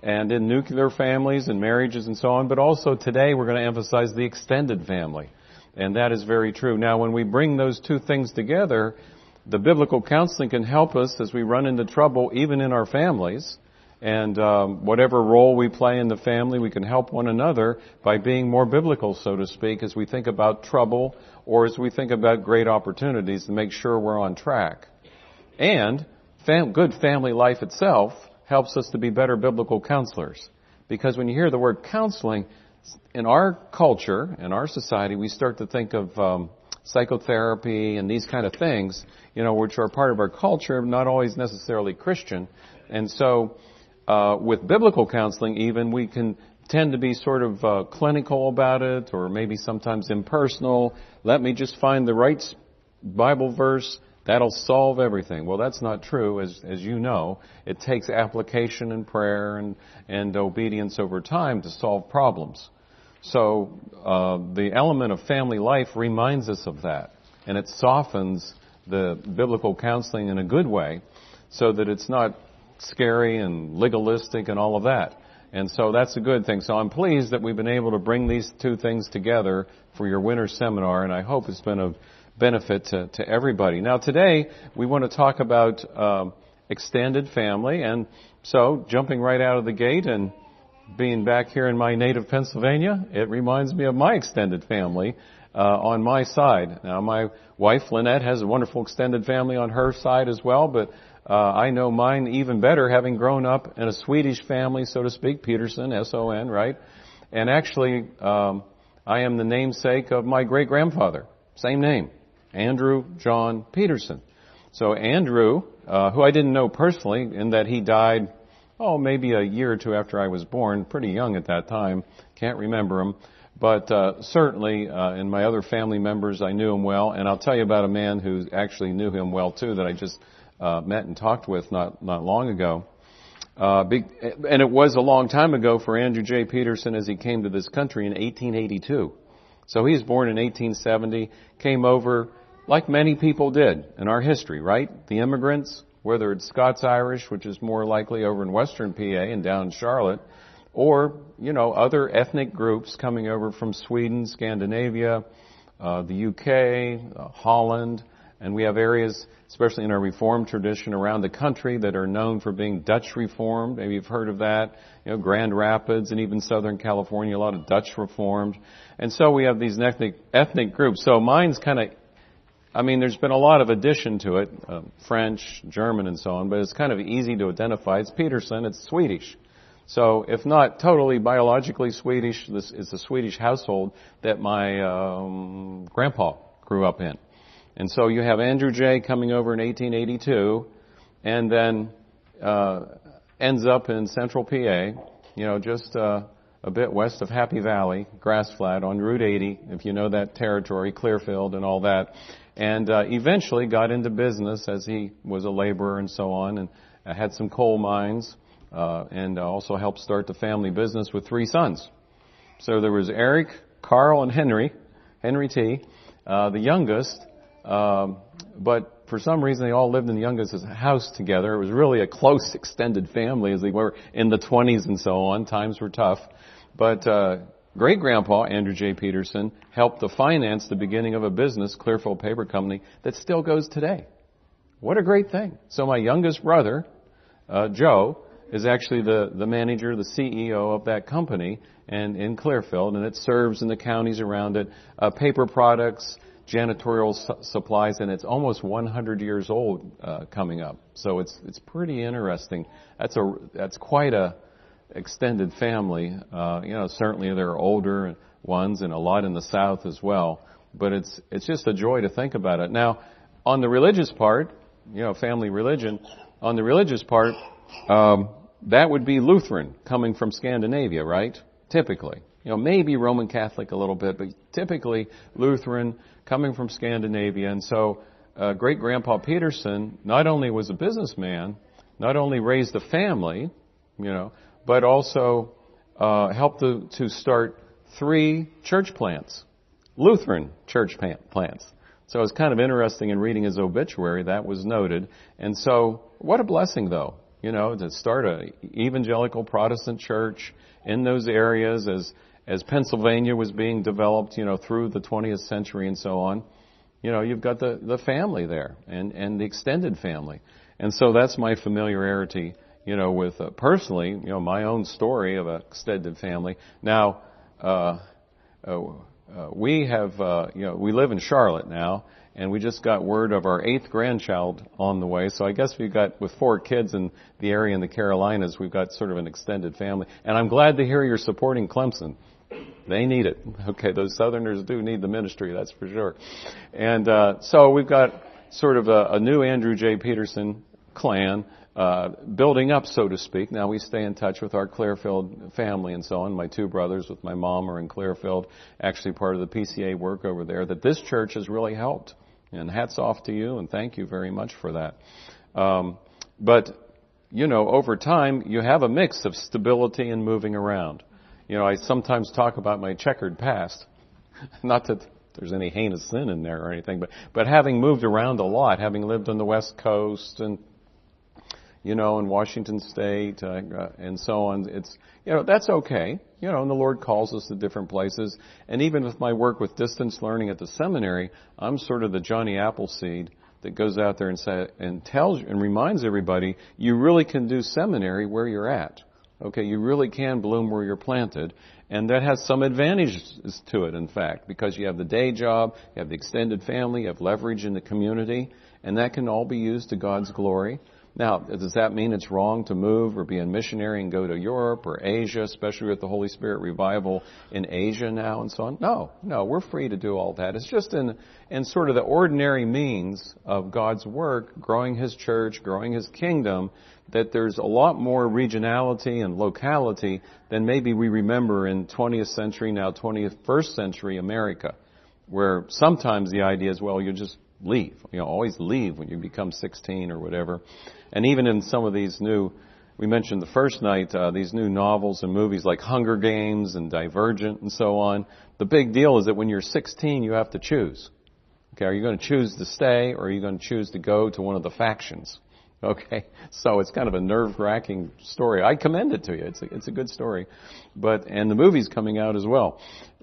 and in nuclear families and marriages and so on, but also today we're going to emphasize the extended family. And that is very true. Now, when we bring those two things together, the biblical counseling can help us as we run into trouble, even in our families. And whatever role we play in the family, we can help one another by being more biblical, so to speak, as we think about trouble or as we think about great opportunities to make sure we're on track. And good family life itself helps us to be better biblical counselors. Because when you hear the word counseling, in our culture, in our society, we start to think of psychotherapy and these kind of things, which are part of our culture, not always necessarily Christian. And so with biblical counseling even, we can tend to be sort of clinical about it, or maybe sometimes impersonal. Let me just find the right Bible verse. That'll solve everything. Well, that's not true, as you know. It takes application and prayer and obedience over time to solve problems. So the element of family life reminds us of that, and it softens the biblical counseling in a good way, so that it's not scary and legalistic and all of that. And so that's a good thing. So I'm pleased that we've been able to bring these two things together for your winter seminar, and I hope it's been of benefit to everybody. Now today we want to talk about extended family, and so jumping right out of the gate and being back here in my native Pennsylvania, it reminds me of my extended family on my side. Now my wife Lynette has a wonderful extended family on her side as well, but I know mine even better, having grown up in a Swedish family, so to speak, Peterson, S-O-N, right? And actually, I am the namesake of my great-grandfather, same name, Andrew John Peterson. So Andrew, who I didn't know personally, in that he died, maybe a year or two after I was born, pretty young at that time, can't remember him. But certainly, in my other family members, I knew him well. And I'll tell you about a man who actually knew him well, too, that I just met and talked with not long ago. And it was a long time ago for Andrew J. Peterson as he came to this country in 1882. So he was born in 1870, came over like many people did in our history, right? The immigrants, whether it's Scots-Irish, which is more likely over in western PA and down in Charlotte, or, other ethnic groups coming over from Sweden, Scandinavia, the UK, Holland, and we have areas, especially in our Reformed tradition around the country, that are known for being Dutch Reformed. Maybe you've heard of that. Grand Rapids and even Southern California, a lot of Dutch Reformed. And so we have these ethnic groups. So mine's there's been a lot of addition to it, French, German, and so on, but it's kind of easy to identify. It's Peterson, it's Swedish. So if not totally biologically Swedish, this is a Swedish household that my grandpa grew up in. And so you have Andrew J. coming over in 1882, and then ends up in central PA, just a bit west of Happy Valley, Grass Flat, on Route 80, if you know that territory, Clearfield and all that. And eventually got into business as he was a laborer and so on, and had some coal mines, and also helped start the family business with 3 sons. So there was Eric, Carl, and Henry T., the youngest. But for some reason they all lived in the youngest's house together. It was really a close extended family as they were in the 20s and so on. Times were tough. But great-grandpa, Andrew J. Peterson, helped to finance the beginning of a business, Clearfield Paper Company, that still goes today. What a great thing. So my youngest brother, Joe, is actually the manager, the CEO of that company and in Clearfield, and it serves in the counties around it, paper products, janitorial supplies, and it's almost 100 years old coming up. So it's pretty interesting. That's quite a extended family. Certainly there are older ones and a lot in the South as well. But it's just a joy to think about it. Now, on the religious part, family religion, on the religious part, that would be Lutheran coming from Scandinavia, right? Typically. Maybe Roman Catholic a little bit, but typically Lutheran coming from Scandinavia. And so great-grandpa Peterson not only was a businessman, not only raised a family, but also helped to start 3 church plants, Lutheran church plants. So it's kind of interesting in reading his obituary, that was noted. And so what a blessing, though, to start a evangelical Protestant church in those areas as Pennsylvania was being developed, through the 20th century and so on. You've got the family there and the extended family. And so that's my familiarity, with personally, my own story of an extended family. Now, we have, we live in Charlotte now, and we just got word of our 8th grandchild on the way. So I guess we've got, with 4 kids in the area in the Carolinas, we've got sort of an extended family. And I'm glad to hear you're supporting Clemson. They need it. Okay, those Southerners do need the ministry, that's for sure. And so we've got sort of a new Andrew J. Peterson clan building up, so to speak. Now we stay in touch with our Clearfield family and so on. My 2 brothers with my mom are in Clearfield, actually part of the PCA work over there, that this church has really helped. And hats off to you, and thank you very much for that. But, over time, you have a mix of stability and moving around. I sometimes talk about my checkered past. Not that there's any heinous sin in there or anything, but having moved around a lot, having lived on the West Coast and, in Washington State, and so on, it's, that's okay. And the Lord calls us to different places. And even with my work with distance learning at the seminary, I'm sort of the Johnny Appleseed that goes out there and tells and reminds everybody, you really can do seminary where you're at. Okay, you really can bloom where you're planted. And that has some advantages to it, in fact, because you have the day job, you have the extended family, you have leverage in the community, and that can all be used to God's glory. Now, does that mean it's wrong to move or be a missionary and go to Europe or Asia, especially with the Holy Spirit revival in Asia now and so on? No, we're free to do all that. It's just in sort of the ordinary means of God's work, growing His church, growing His kingdom, that there's a lot more regionality and locality than maybe we remember in 20th century, now 21st century America, where sometimes the idea is, well, you just leave. Always leave when you become 16 or whatever. And even in some of these we mentioned the first night, these new novels and movies like Hunger Games and Divergent and so on, the big deal is that when you're 16, you have to choose. Okay, are you going to choose to stay or are you going to choose to go to one of the factions? Okay, so it's kind of a nerve-wracking story. I commend it to you. It's a good story. And the movie's coming out as well.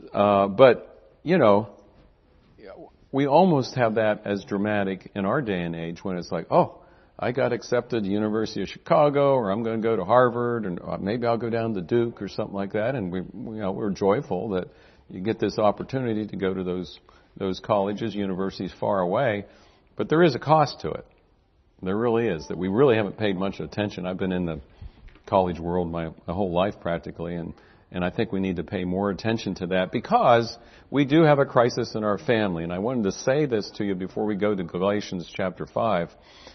We almost have that as dramatic in our day and age when it's like, oh, I got accepted to the University of Chicago, or I'm going to go to Harvard, or maybe I'll go down to Duke or something like that. And we're joyful that you get this opportunity to go to those colleges, universities far away. But there is a cost to it. There really is, that we really haven't paid much attention. I've been in the college world my whole life practically, and I think we need to pay more attention to that because we do have a crisis in our family. And I wanted to say this to you before we go to Galatians chapter 5.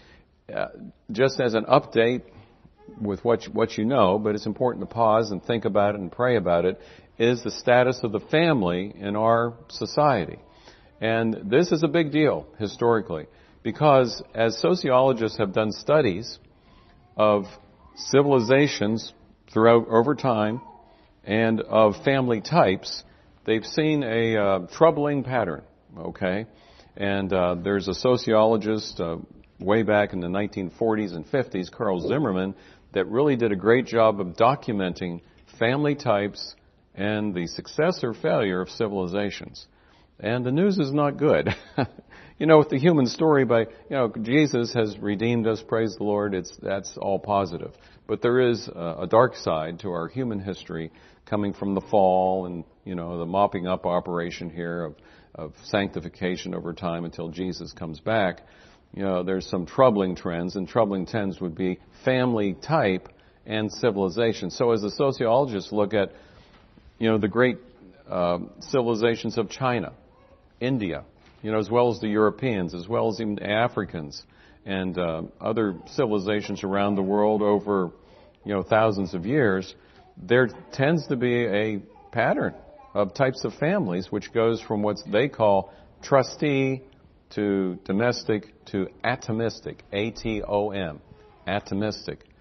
Just as an update with what you know, but it's important to pause and think about it and pray about it, is the status of the family in our society. And this is a big deal historically because as sociologists have done studies of civilizations over time and of family types, they've seen a troubling pattern, okay? And there's a sociologist way back in the 1940s and 50s, Carl Zimmerman, that really did a great job of documenting family types and the success or failure of civilizations. And the news is not good. With the human story Jesus has redeemed us, praise the Lord, that's all positive. But there is a dark side to our human history coming from the fall and, the mopping up operation here of sanctification over time until Jesus comes back. There's some troubling trends, and troubling trends would be family type and civilization. So as the sociologists look at, the great civilizations of China, India, as well as the Europeans, as well as even Africans and other civilizations around the world over, thousands of years, there tends to be a pattern of types of families which goes from what they call trustee to domestic to atomistic, A-T-O-M, atomistic.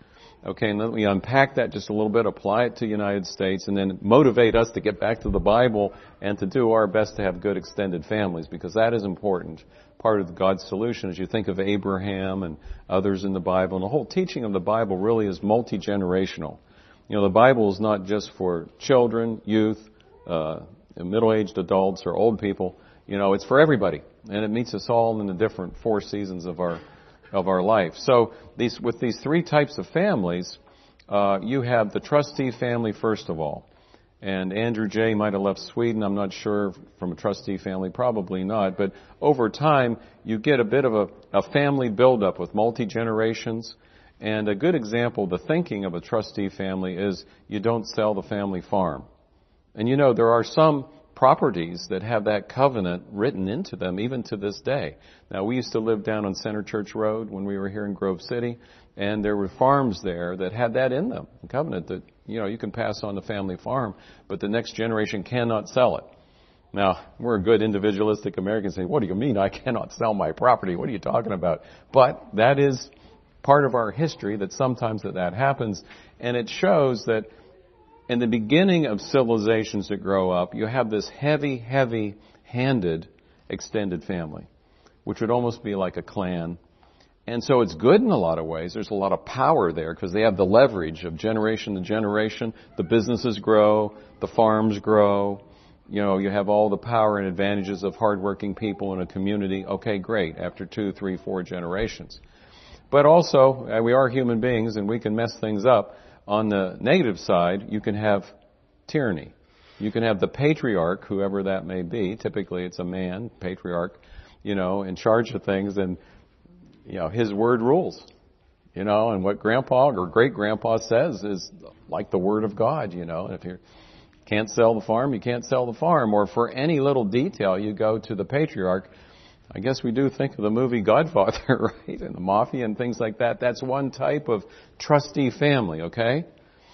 Okay, and let me unpack that just a little bit, apply it to the United States, and then motivate us to get back to the Bible and to do our best to have good extended families, because that is important. Part of God's solution, as you think of Abraham and others in the Bible, and the whole teaching of the Bible really is multi-generational. You know, the Bible is not just for children, youth, middle-aged adults, or old people. You know, it's for everybody, and it meets us all in the different 4 seasons of our life. So with these 3 types of families, you have the trustee family first of all. And Andrew J. might have left Sweden, I'm not sure, from a trustee family, probably not. But over time, you get a bit of a family buildup with multi-generations. And a good example, the thinking of a trustee family is you don't sell the family farm. And you know, there are some properties that have that covenant written into them even to this day. Now, we used to live down on Center Church Road when we were here in Grove City, and there were farms there that had that in them, the covenant that, you know, you can pass on the family farm, but the next generation cannot sell it. Now, we're a good individualistic Americans saying, what do you mean I cannot sell my property? What are you talking about? But that is part of our history that sometimes that happens, and it shows that in the beginning of civilizations that grow up, you have this heavy-handed extended family, which would almost be like a clan. And so it's good in a lot of ways. There's a lot of power there because they have the leverage of generation to generation. The businesses grow, the farms grow. You know, you have all the power and advantages of hardworking people in a community. Okay, great, after 2, 3, 4 generations. But also, we are human beings and we can mess things up. On the negative side, you can have tyranny. You can have the patriarch, whoever that may be. Typically, it's a man, patriarch, you know, in charge of things, and, you know, his word rules. You know, and what grandpa or great-grandpa says is like the word of God, you know. If you can't sell the farm, you can't sell the farm. Or for any little detail, you go to the patriarch. I guess we do think of the movie Godfather, right? And the mafia and things like that. That's one type of trustee family, okay?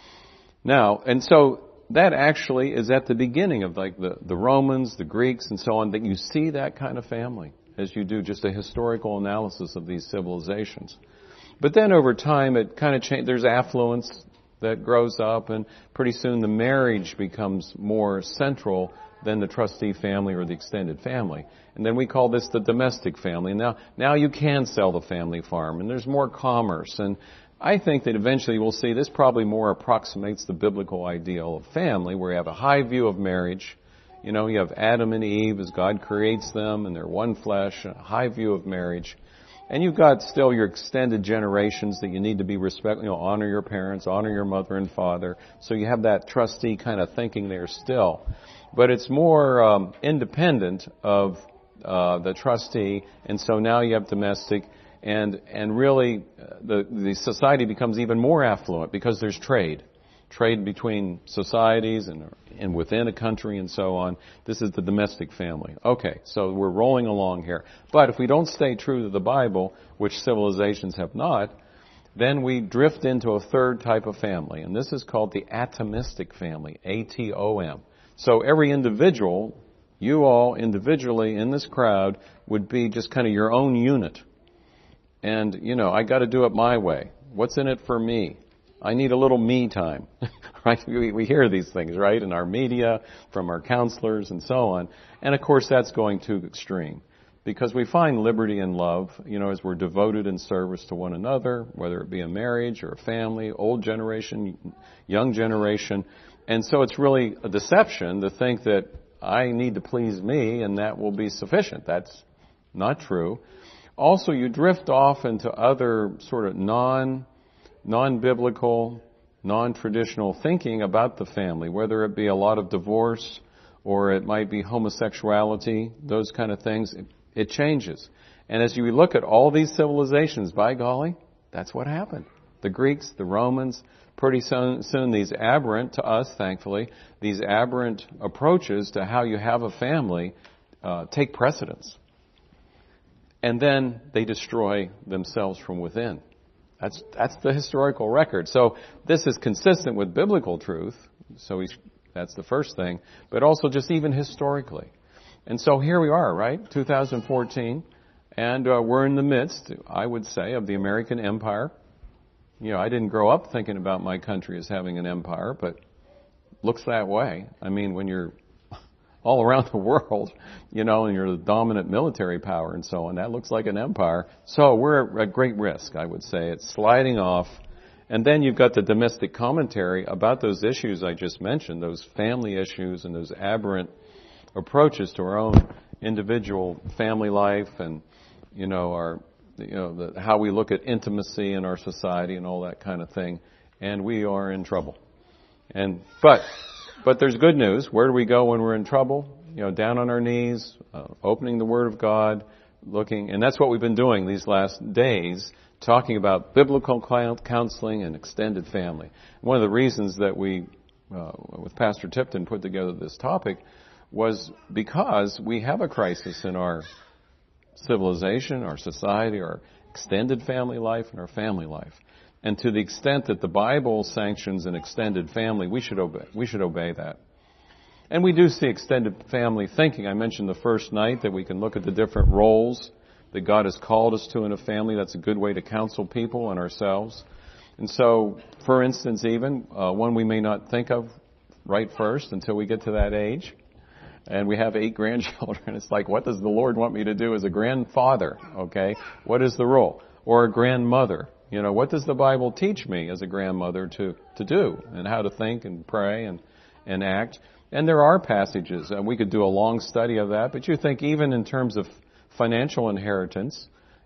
Now, and so that actually is at the beginning of like the Romans, the Greeks, and so on, that you see that kind of family as you do just a historical analysis of these civilizations. But then over time, it kind of changes. There's affluence that grows up, and pretty soon the marriage becomes more central than the trustee family or the extended family. And then we call this the domestic family. Now you can sell the family farm, and there's more commerce. And I think that eventually we'll see this probably more approximates the biblical ideal of family, where you have a high view of marriage. You know, you have Adam and Eve as God creates them, and they're one flesh, a high view of marriage. And you've got still your extended generations that you need to be respectful, you know, honor your parents, honor your mother and father. So you have that trustee kind of thinking there still. But it's more independent of the trustee, and so now you have domestic, and really the society becomes even more affluent because there's trade between societies and within a country and so on. This is the domestic family. Okay, so we're rolling along here. But if we don't stay true to the Bible, which civilizations have not, then we drift into a third type of family, and this is called the atomistic family, A-T-O-M. So every individual, you all individually in this crowd, would be just kind of your own unit. And, you know, I got to do it my way. What's in it for me? I need a little me time. Right? We hear these things, right, in our media, from our counselors and so on. And of course that's going too extreme. Because we find liberty and love, you know, as we're devoted in service to one another, whether it be a marriage or a family, old generation, young generation. And so it's really a deception to think that I need to please me and that will be sufficient. That's not true. Also, you drift off into other sort of non-biblical, non-traditional thinking about the family, whether it be a lot of divorce or it might be homosexuality, those kind of things. It changes. And as you look at all these civilizations, by golly, that's what happened. The Greeks, the Romans, pretty soon these aberrant, to us thankfully, these aberrant approaches to how you have a family take precedence. And then they destroy themselves from within. That's the historical record. So this is consistent with biblical truth. So that's the first thing. But also just even historically. And so here we are, right? 2014. And we're in the midst, I would say, of the American empire. I didn't grow up thinking about my country as having an empire, but looks that way. I mean, when you're all around the world, and you're the dominant military power and so on, that looks like an empire. So we're at great risk, I would say. It's sliding off. And then you've got the domestic commentary about those issues I just mentioned, those family issues and those aberrant approaches to our own individual family life and, how we look at intimacy in our society and all that kind of thing. And we are in trouble. But there's good news. Where do we go when we're in trouble? Down on our knees, opening the Word of God, looking, and that's what we've been doing these last days, talking about biblical counseling and extended family. One of the reasons that we, with Pastor Tipton, put together this topic was because we have a crisis in our civilization, our society, our extended family life, and our family life. And to the extent that the Bible sanctions an extended family, we should obey that. And we do see extended family thinking. I mentioned the first night that we can look at the different roles that God has called us to in a family. That's a good way to counsel people and ourselves. And so, for instance, even one we may not think of right first until we get to that age. And we have 8 grandchildren. It's like, what does the Lord want me to do as a grandfather? Okay, what is the role? Or a grandmother. What does the Bible teach me as a grandmother to do, and how to think and pray and act? And there are passages, and we could do a long study of that, but you think even in terms of financial inheritance,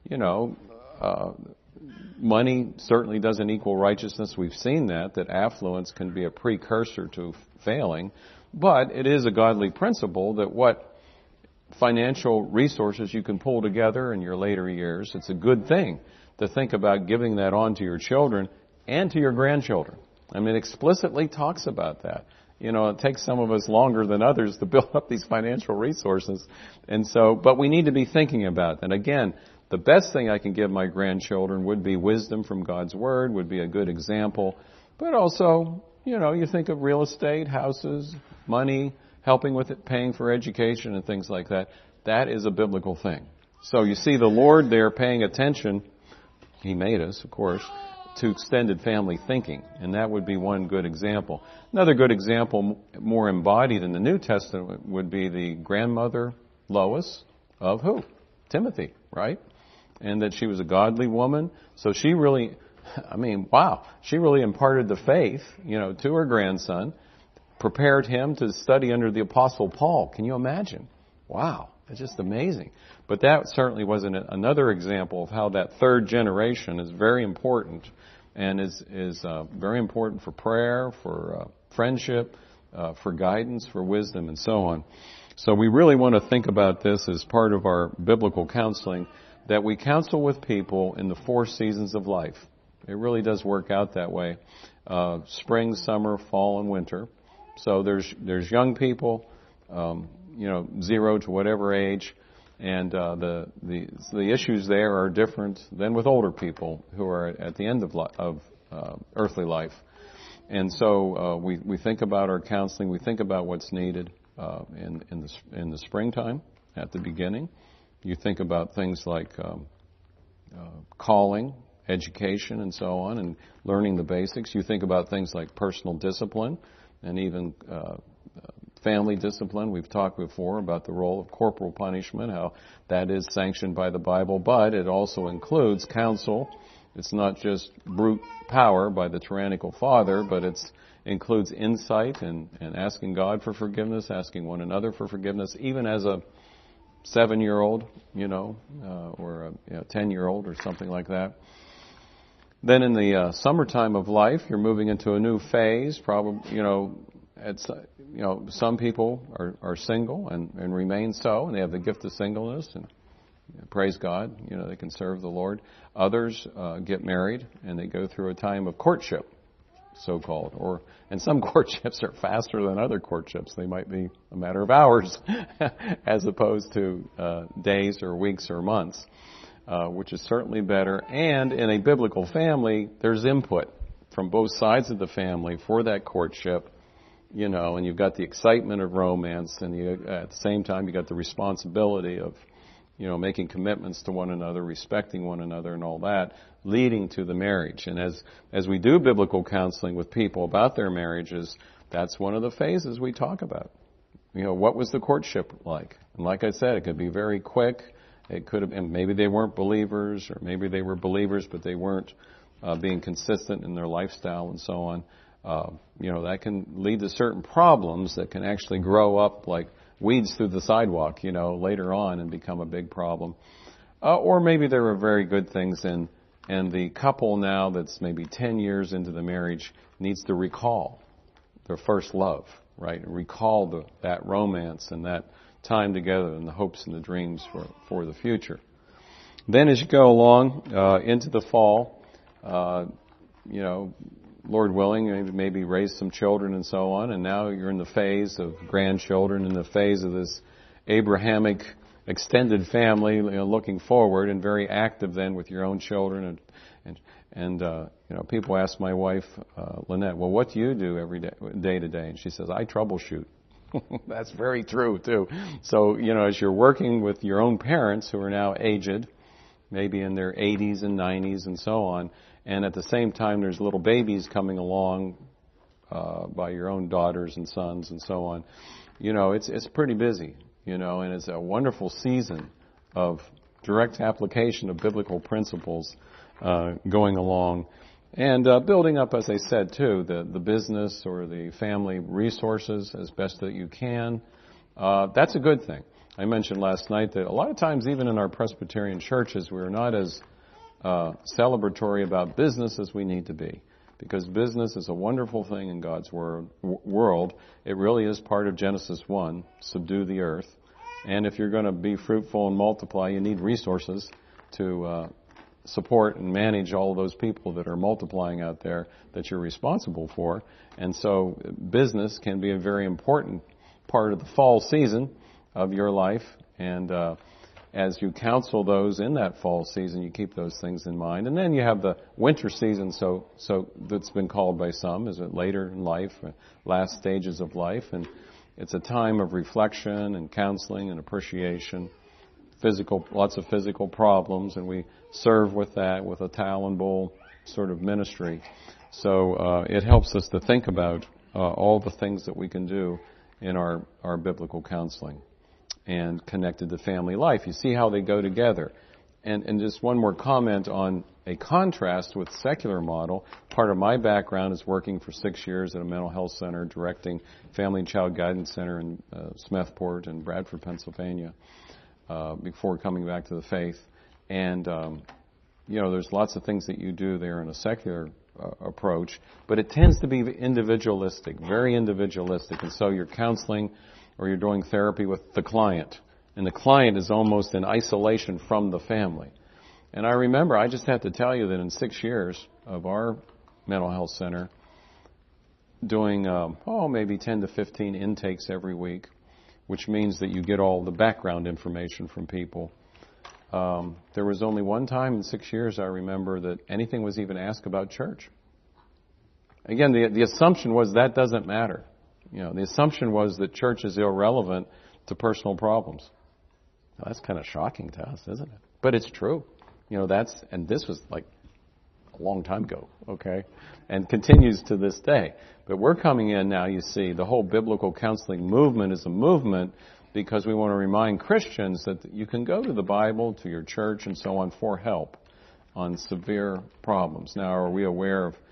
money certainly doesn't equal righteousness. We've seen that affluence can be a precursor to failing, but it is a godly principle that what financial resources you can pull together in your later years, it's a good thing to think about giving that on to your children and to your grandchildren. I mean, it explicitly talks about that. It takes some of us longer than others to build up these financial resources. And so, but we need to be thinking about that. And again, the best thing I can give my grandchildren would be wisdom from God's Word, would be a good example. But also, you think of real estate, houses, money, helping with it, paying for education and things like that. That is a biblical thing. So you see the Lord there paying attention. He made us, of course, to extended family thinking. And that would be one good example. Another good example, more embodied in the New Testament, would be the grandmother Lois of who? Timothy, right? And that she was a godly woman. So she really, she really imparted the faith, to her grandson, prepared him to study under the Apostle Paul. Can you imagine? Wow, that's just amazing. But that certainly wasn't another example of how that third generation is very important and is very important for prayer, for friendship, for guidance, for wisdom, and so on. So we really want to think about this as part of our biblical counseling, that we counsel with people in the 4 seasons of life. It really does work out that way. Spring, summer, fall, and winter. So there's young people, 0 to whatever age, and the issues there are different than with older people who are at the end of earthly life. And so we think about our counseling. We think about what's needed in the springtime at the beginning. You think about things like calling, education, and so on, and learning the basics. You think about things like personal discipline and even family discipline. We've talked before about the role of corporal punishment, how that is sanctioned by the Bible, but it also includes counsel. It's not just brute power by the tyrannical father, but it includes insight and asking God for forgiveness, asking one another for forgiveness, even as a 7-year-old, or a 10-year-old or something like that. Then in the summertime of life, you're moving into a new phase. Probably, some people are single and remain so, and they have the gift of singleness, and praise God, they can serve the Lord. Others get married, and they go through a time of courtship, so-called, and some courtships are faster than other courtships. They might be a matter of hours as opposed to days or weeks or months, which is certainly better. And in a biblical family, there's input from both sides of the family for that courtship, and you've got the excitement of romance, and at the same time, you got the responsibility of making commitments to one another, respecting one another and all that, leading to the marriage. And as we do biblical counseling with people about their marriages, that's one of the phases we talk about. What was the courtship like? And like I said, it could be very quick. It could have been, maybe they weren't believers, or maybe they were believers, but they weren't being consistent in their lifestyle and so on. That can lead to certain problems that can actually grow up like weeds through the sidewalk, later on and become a big problem. Or maybe there were very good things and the couple now that's maybe 10 years into the marriage needs to recall their first love, right? And recall that romance and that time together and the hopes and the dreams for the future. Then as you go along into the fall, Lord willing, maybe raise some children and so on, and now you're in the phase of grandchildren, in the phase of this Abrahamic extended family, looking forward and very active then with your own children. And people ask my wife, Lynette, well, what do you do every day to day? And she says, I troubleshoot. That's very true, too. So, as you're working with your own parents who are now aged, maybe in their 80s and 90s and so on, and at the same time there's little babies coming along by your own daughters and sons and so on, it's pretty busy, and it's a wonderful season of direct application of biblical principles going along. And building up, as I said, too, the business or the family resources as best that you can. That's a good thing. I mentioned last night that a lot of times, even in our Presbyterian churches, we're not as celebratory about business as we need to be. Because business is a wonderful thing in God's world. It really is part of Genesis 1, subdue the earth. And if you're going to be fruitful and multiply, you need resources to support and manage all of those people that are multiplying out there that you're responsible for. And so business can be a very important part of the fall season of your life. And as you counsel those in that fall season, you keep those things in mind. And then you have the winter season, so that's been called by some, is it later in life, last stages of life. And it's a time of reflection and counseling and appreciation. Lots of physical problems, and we serve with that with a towel and bowl sort of ministry. So it helps us to think about all the things that we can do in our biblical counseling and connected to family life. You see how they go together. And just one more comment on a contrast with secular model. Part of my background is working for 6 years at a mental health center, directing Family and Child Guidance Center in Smethport and Bradford, Pennsylvania, before coming back to the faith. And, there's lots of things that you do there in a secular approach, but it tends to be individualistic, very individualistic. And so you're counseling or you're doing therapy with the client. And the client is almost in isolation from the family. And I remember, I just have to tell you that in 6 years of our mental health center, doing, maybe 10 to 15 intakes every week, which means that you get all the background information from people. There was only one time in 6 years, I remember, that anything was even asked about church. Again, the assumption was that doesn't matter. The assumption was that church is irrelevant to personal problems. Now, that's kind of shocking to us, isn't it? But it's true. And this was like a long time ago, okay? And continues to this day. But we're coming in now, you see, the whole biblical counseling movement is a movement because we want to remind Christians that you can go to the Bible, to your church, and so on for help on severe problems. Now, are we aware of,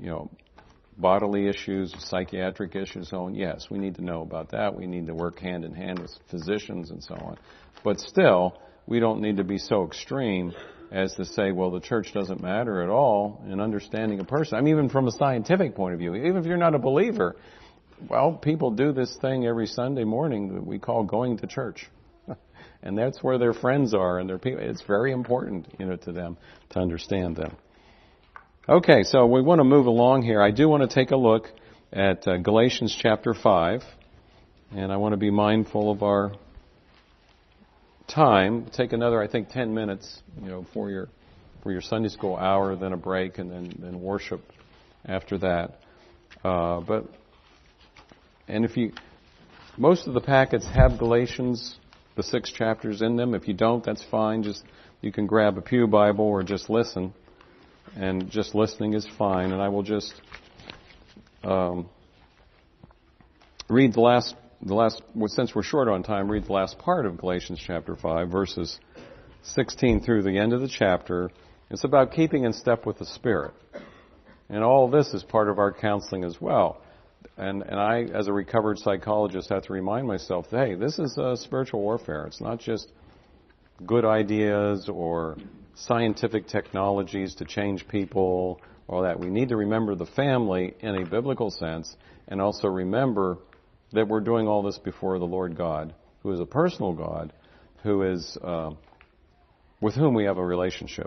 bodily issues, psychiatric issues, so on? Yes, we need to know about that. We need to work hand in hand with physicians and so on. But still, we don't need to be so extreme as to say, well, the church doesn't matter at all in understanding a person. I mean, even from a scientific point of view, even if you're not a believer, well, people do this thing every Sunday morning that we call going to church. And that's where their friends are and their people. It's very important, to them to understand them. Okay, so we want to move along here. I do want to take a look at Galatians chapter 5, and I want to be mindful of our time. Take another, I think, 10 minutes, for your Sunday school hour, then a break, and then worship after that. Most of the packets have Galatians the 6 chapters in them. If you don't, that's fine. You can grab a pew Bible or just listen. And just listening is fine. And I will just read the last, since we're short on time, read the last part of Galatians chapter 5, verses 16 through the end of the chapter. It's about keeping in step with the Spirit. And all this is part of our counseling as well. And I, as a recovered psychologist, have to remind myself that, hey, this is spiritual warfare. It's not just good ideas or scientific technologies to change people or that. We need to remember the family in a biblical sense, and also remember that we're doing all this before the Lord God, who is a personal God, who is with whom we have a relationship.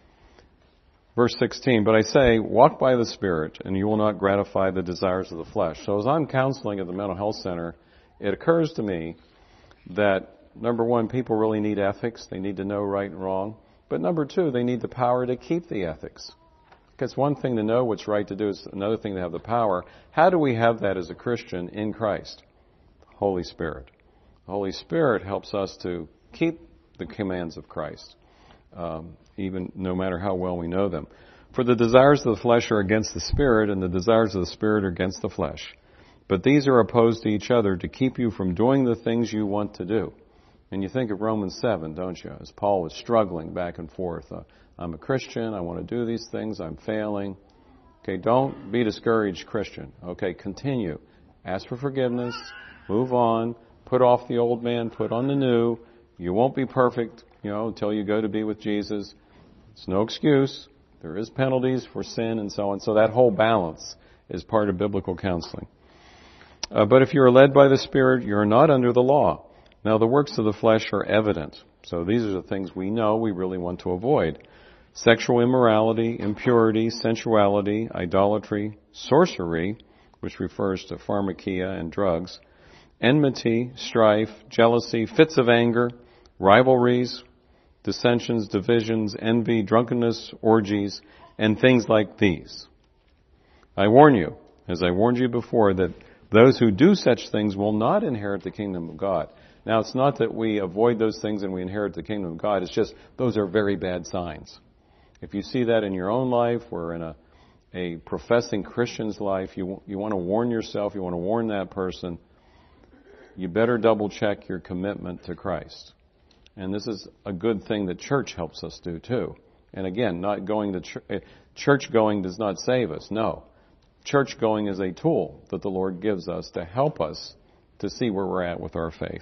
Verse 16, but I say, walk by the Spirit, and you will not gratify the desires of the flesh. So as I'm counseling at the mental health center, it occurs to me that, number one, people really need ethics. They need to know right and wrong. But number two, they need the power to keep the ethics. Because one thing to know what's right to do is another thing to have the power. How do we have that as a Christian in Christ? Holy Spirit. The Holy Spirit helps us to keep the commands of Christ, even no matter how well we know them. For the desires of the flesh are against the Spirit, and the desires of the Spirit are against the flesh. But these are opposed to each other to keep you from doing the things you want to do. And you think of Romans 7, don't you? As Paul was struggling back and forth. I'm a Christian. I want to do these things. I'm failing. Okay, don't be discouraged, Christian. Okay, continue. Ask for forgiveness. Move on. Put off the old man. Put on the new. You won't be perfect, until you go to be with Jesus. It's no excuse. There is penalties for sin and so on. So that whole balance is part of biblical counseling. But if you are led by the Spirit, you are not under the law. Now the works of the flesh are evident. So these are the things we know we really want to avoid. Sexual immorality, impurity, sensuality, idolatry, sorcery, which refers to pharmakia and drugs, enmity, strife, jealousy, fits of anger, rivalries, dissensions, divisions, envy, drunkenness, orgies, and things like these. I warn you, as I warned you before, that those who do such things will not inherit the kingdom of God. Now, it's not that we avoid those things and we inherit the kingdom of God. It's just those are very bad signs. If you see that in your own life or in a professing Christian's life, you want to warn yourself, you want to warn that person, you better double check your commitment to Christ. And this is a good thing that church helps us do too. And again, not going to church going does not save us. No. Church going is a tool that the Lord gives us to help us to see where we're at with our faith.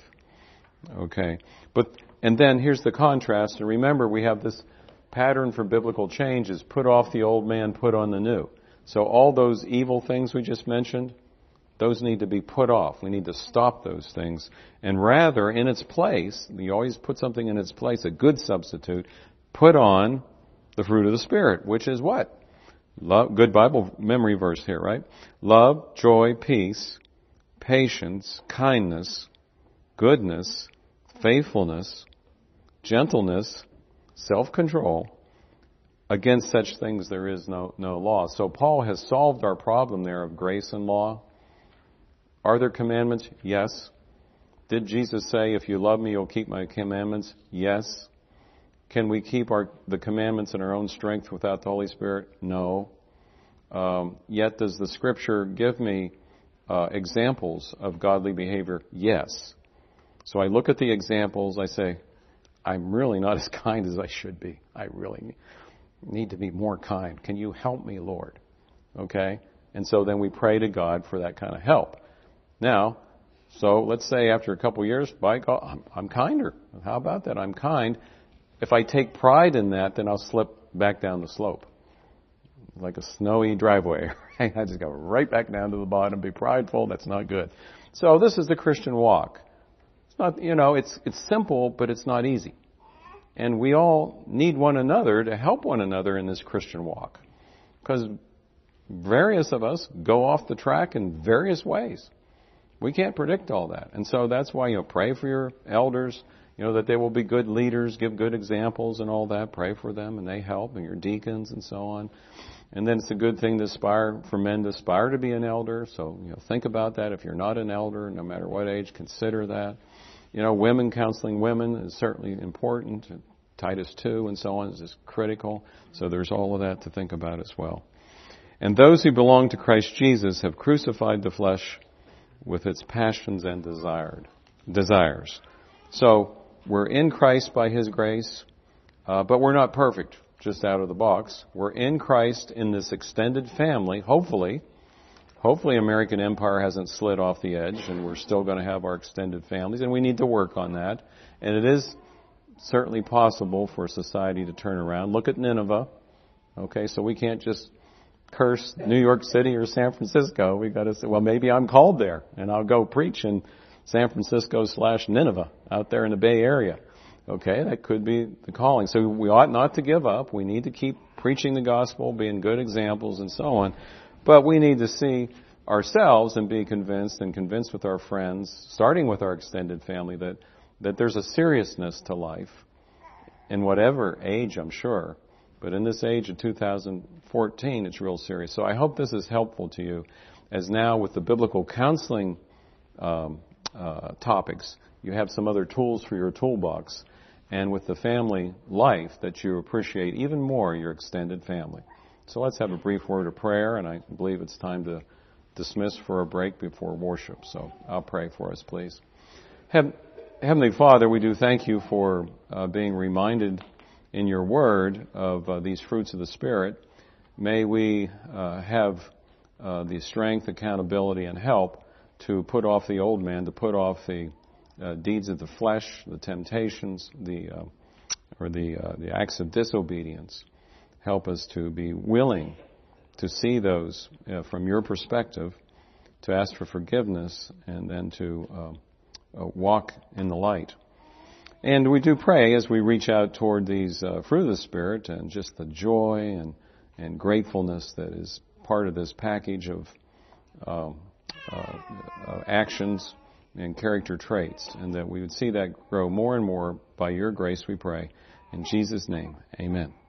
Okay. And then here's the contrast. And remember, we have this pattern for biblical change is put off the old man, put on the new. So all those evil things we just mentioned, those need to be put off. We need to stop those things. And rather, in its place, you always put something in its place, a good substitute, put on the fruit of the Spirit, which is what? Love, good Bible memory verse here, right? Love, joy, peace, patience, kindness, goodness, faithfulness, gentleness, self-control. Against such things there is no law. So Paul has solved our problem there of grace and law. Are there commandments? Yes. Did Jesus say, if you love me, you'll keep my commandments? Yes. Can we keep the commandments in our own strength without the Holy Spirit? No. Yet does the Scripture give me examples of godly behavior? Yes. So I look at the examples, I say, I'm really not as kind as I should be. I really need to be more kind. Can you help me, Lord? Okay? And so then we pray to God for that kind of help. Now, so let's say after a couple of years, by God, I'm kinder. How about that? I'm kind. If I take pride in that, then I'll slip back down the slope. Like a snowy driveway. I just go right back down to the bottom, be prideful. That's not good. So this is the Christian walk. It's not, it's simple, but it's not easy. And we all need one another to help one another in this Christian walk. Because various of us go off the track in various ways. We can't predict all that. And so that's why, pray for your elders, that they will be good leaders, give good examples and all that. Pray for them and they help, and your deacons and so on. And then it's a good thing for men to aspire to be an elder. So, think about that. If you're not an elder, no matter what age, consider that. women counseling women is certainly important. Titus 2 and so on is just critical. So there's all of that to think about as well. And those who belong to Christ Jesus have crucified the flesh with its passions and desires. So we're in Christ by His grace, but we're not perfect just out of the box. We're in Christ in this extended family, hopefully. Hopefully American empire hasn't slid off the edge and we're still going to have our extended families, and we need to work on that. And it is certainly possible for society to turn around. Look at Nineveh. Okay, so we can't just curse New York City or San Francisco. We've got to say, well, maybe I'm called there and I'll go preach in San Francisco/Nineveh out there in the Bay Area. Okay, that could be the calling. So we ought not to give up. We need to keep preaching the gospel, being good examples and so on. But we need to see ourselves and be convinced with our friends, starting with our extended family, that there's a seriousness to life in whatever age, I'm sure. But in this age of 2014, it's real serious. So I hope this is helpful to you, as now with the biblical counseling topics, you have some other tools for your toolbox. And with the family life, that you appreciate even more your extended family. So let's have a brief word of prayer, and I believe it's time to dismiss for a break before worship. So I'll pray for us, please. Heavenly Father, we do thank you for being reminded in your word of these fruits of the Spirit. May we have the strength, accountability, and help to put off the old man, to put off the deeds of the flesh, the temptations, the acts of disobedience. Help us to be willing to see those from your perspective, to ask for forgiveness, and then to walk in the light. And we do pray as we reach out toward these fruit of the Spirit and just the joy and gratefulness that is part of this package of actions and character traits, and that we would see that grow more and more by your grace, we pray. In Jesus' name, amen.